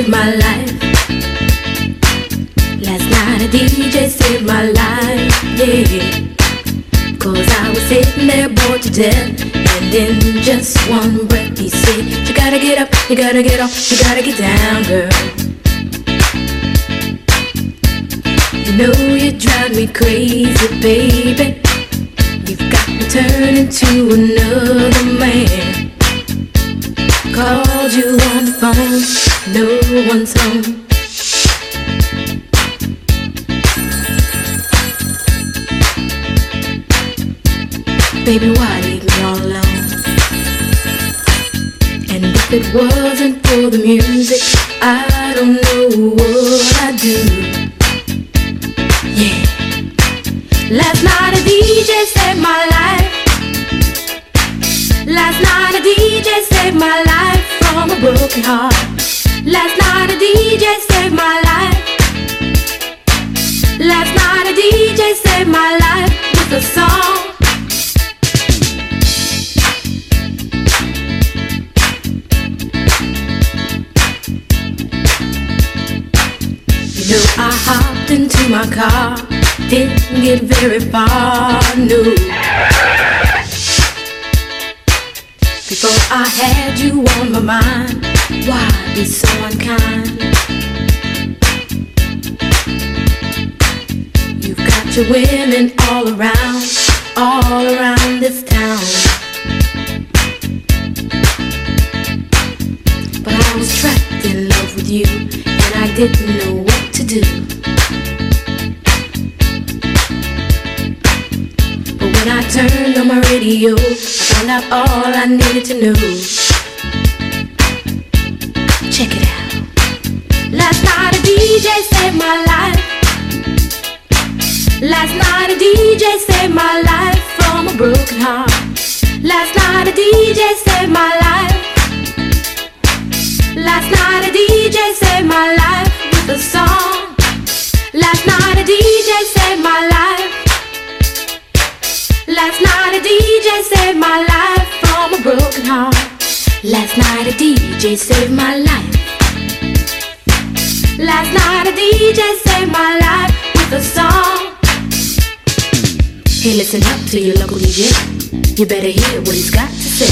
saved my life. Last night a DJ saved my life, yeah. 'Cause I was sitting there bored to death, and in just one breath he said, you gotta get up, you gotta get off, you gotta get down, girl. You know you drive me crazy, baby. You've got me turning to another man. Called you on the phone, no one's home. Baby, why leave me all alone? And if it wasn't for the music, I don't know what I'd do. Yeah. Last night a DJ saved my life. Last night a DJ saved my life from a broken heart. Last night a DJ saved my life. Last night a DJ saved my life with a song. You know I hopped into my car, didn't get very far, no. Before I had you on my mind, why be so unkind? You've got your women all around this town. But I was trapped in love with you, and I didn't know what to do. But when I turned on my radio, I found out all I needed to know. Check it out. Last night a DJ saved my life. Last night a DJ saved my life from a broken heart. Last night a DJ saved my life. Last night a DJ saved my life with a song. Last night a DJ saved my life. Last night a DJ saved my life from a broken heart. Last night a DJ saved my life. Last night a DJ saved my life with a song. Hey, listen up to your local DJ. You better hear what he's got to say.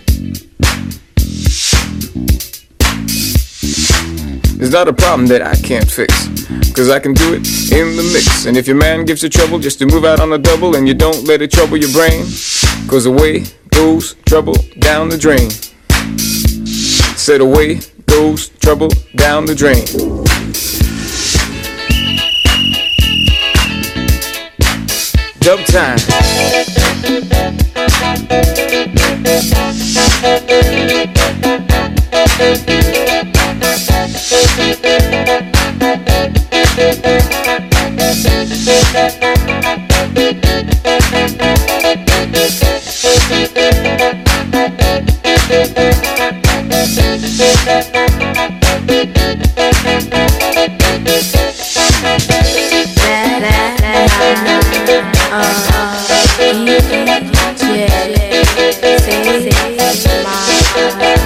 There's not a problem that I can't fix, 'cause I can do it in the mix. And if your man gives you trouble just to move out on the double, and you don't let it trouble your brain, 'cause away goes trouble down the drain. Said away goes trouble down the drain. Dub time. Yeah, say my